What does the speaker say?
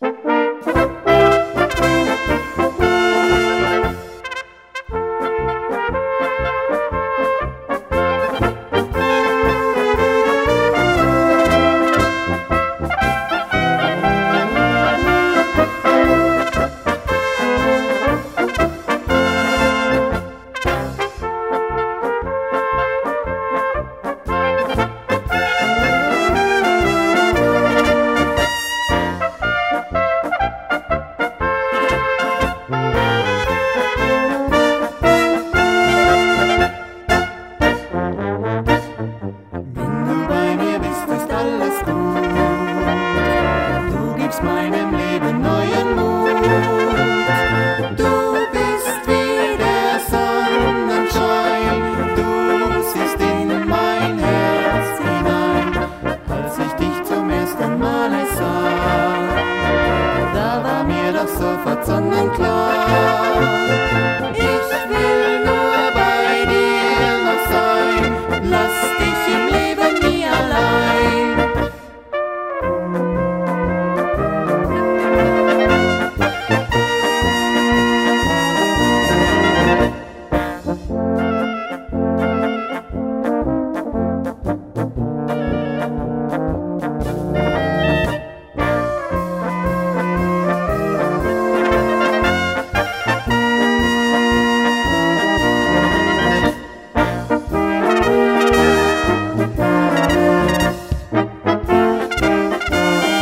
Meinem Leben neuen Mut. Du bist wie der Sonnenschein, du siehst in mein Herz hinein. Als ich dich zum ersten Male sah, da war mir doch sofort sonnenklar.